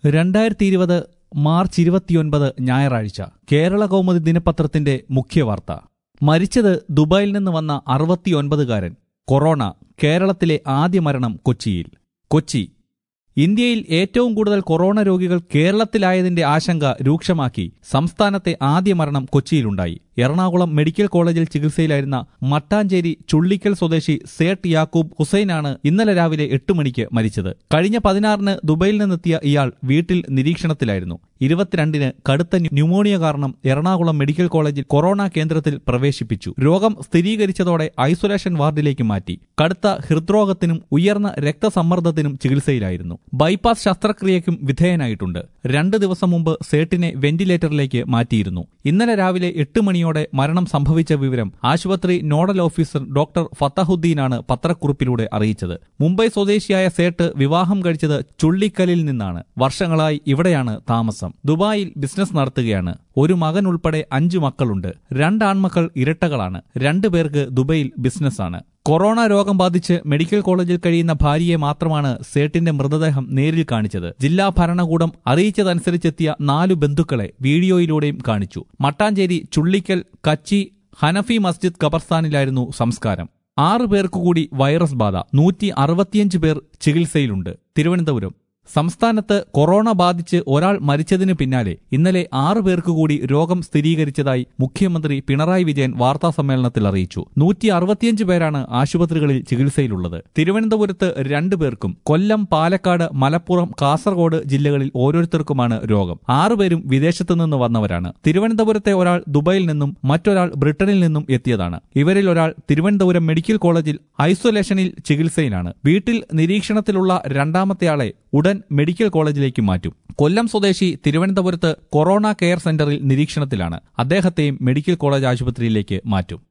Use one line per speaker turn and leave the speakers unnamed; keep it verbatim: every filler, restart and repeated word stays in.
രണ്ടായിരത്തി ഇരുപത് മാർച്ച് ഇരുപത്തിയൊൻപത് ഞായറാഴ്ച കേരള കൗമുദി ദിനപത്രത്തിന്റെ മുഖ്യവാർത്ത. മരിച്ചത് ദുബായിൽ നിന്ന് വന്ന അറുപത്തിയൊൻപതുകാരൻ. കൊറോണ. കേരളത്തിലെ ആദ്യ മരണം കൊച്ചിയിൽ. കൊച്ചി. ഇന്ത്യയിൽ ഏറ്റവും കൂടുതൽ കൊറോണ രോഗികൾ കേരളത്തിലായതിന്റെ ആശങ്ക രൂക്ഷമാക്കി സംസ്ഥാനത്തെ ആദ്യ മരണം കൊച്ചിയിലുണ്ടായി. എറണാകുളം മെഡിക്കൽ കോളേജിൽ ചികിത്സയിലായിരുന്ന മട്ടാഞ്ചേരി ചുള്ളിക്കൽ സ്വദേശി സേട്ട് യാക്കൂബ് ഹുസൈനാണ് ഇന്നലെ രാവിലെ എട്ട് മണിക്ക് മരിച്ചത്. കഴിഞ്ഞ പതിനാറിന് ദുബൈയിൽ നിന്നെത്തിയ ഇയാൾ വീട്ടിൽ നിരീക്ഷണത്തിലായിരുന്നു. ഇരുപത്തിരണ്ടിന് കടുത്ത ന്യൂമോണിയ കാരണം എറണാകുളം മെഡിക്കൽ കോളേജിൽ കൊറോണ കേന്ദ്രത്തിൽ പ്രവേശിപ്പിച്ചു. രോഗം സ്ഥിരീകരിച്ചതോടെ ഐസൊലേഷൻ വാർഡിലേക്ക് മാറ്റി. കടുത്ത ഹൃദ്രോഗത്തിനും ഉയർന്ന രക്തസമ്മർദ്ദത്തിനും ചികിത്സയിലായിരുന്നു. ബൈപ്പാസ് ശസ്ത്രക്രിയയ്ക്കും വിധേയനായിട്ടുണ്ട്. രണ്ട് ദിവസം മുമ്പ് സേട്ടിനെ വെന്റിലേറ്ററിലേക്ക് മാറ്റിയിരുന്നു. ഇന്നലെ രാവിലെ എട്ട് മണിയോടെ മരണം സംഭവിച്ച വിവരം ആശുപത്രി നോഡൽ ഓഫീസർ ഡോക്ടർ ഫത്തഹുദ്ദീനാണ് പത്രക്കുറിപ്പിലൂടെ അറിയിച്ചത്. മുംബൈ സ്വദേശിയായ സേട്ട് വിവാഹം കഴിച്ചത് ചുള്ളിക്കലിൽ നിന്നാണ്. വർഷങ്ങളായി ഇവിടെയാണ് താമസം. ദുബായിൽ ബിസിനസ് നടത്തുകയാണ്. ഒരു മകൻ ഉൾപ്പെടെ അഞ്ചു മക്കളുണ്ട്. രണ്ടാൺമക്കൾ ഇരട്ടകളാണ്. രണ്ടുപേർക്ക് ദുബൈയിൽ ബിസിനസ്സാണ്. കൊറോണ രോഗം ബാധിച്ച് മെഡിക്കൽ കോളേജിൽ കഴിയുന്ന ഭാര്യയെ മാത്രമാണ് സേട്ടിന്റെ മൃതദേഹം നേരിൽ കാണിച്ചത്. ജില്ലാ ഭരണകൂടം അറിയിച്ചതനുസരിച്ചെത്തിയ നാലു ബന്ധുക്കളെ വീഡിയോയിലൂടെയും കാണിച്ചു. മട്ടാഞ്ചേരി ചുള്ളിക്കൽ കച്ചി ഹനഫി മസ്ജിദ് ഖബർസ്ഥാനിലായിരുന്നു സംസ്കാരം. ആറു പേർക്കുകൂടി വൈറസ് ബാധ. നൂറ്റി അറുപത്തിയഞ്ച് പേർ ചികിത്സയിലുണ്ട്. തിരുവനന്തപുരം. സംസ്ഥാനത്ത് കൊറോണ ബാധിച്ച് ഒരാൾ മരിച്ചതിന് പിന്നാലെ ഇന്നലെ ആറു പേർക്കുകൂടി രോഗം സ്ഥിരീകരിച്ചതായി മുഖ്യമന്ത്രി പിണറായി വിജയൻ വാർത്താസമ്മേളനത്തിൽ അറിയിച്ചു. നൂറ്റി അറുപത്തിയഞ്ച് പേരാണ് ആശുപത്രികളിൽ ചികിത്സയിലുള്ളത്. തിരുവനന്തപുരത്ത് രണ്ടു പേർക്കും കൊല്ലം, പാലക്കാട്, മലപ്പുറം, കാസർഗോഡ് ജില്ലകളിൽ ഓരോരുത്തർക്കുമാണ് രോഗം. ആറുപേരും വിദേശത്തു നിന്ന് വന്നവരാണ്. തിരുവനന്തപുരത്തെ ഒരാൾ ദുബൈയിൽ നിന്നും മറ്റൊരാൾ ബ്രിട്ടനിൽ നിന്നും എത്തിയതാണ്. ഇവരിൽ ഒരാൾ തിരുവനന്തപുരം മെഡിക്കൽ കോളേജിൽ ഐസൊലേഷനിൽ ചികിത്സയിലാണ്. വീട്ടിൽ നിരീക്ഷണത്തിലുള്ള രണ്ടാമത്തെയാളെ ഉടൻ മെഡിക്കൽ കോളേജിലേക്ക് മാറ്റും. കൊല്ലം സ്വദേശി തിരുവനന്തപുരത്ത് കൊറോണ കെയർ സെന്ററിൽ നിരീക്ഷണത്തിലാണ്. അദ്ദേഹത്തെയും മെഡിക്കൽ കോളേജ് ആശുപത്രിയിലേക്ക് മാറ്റും.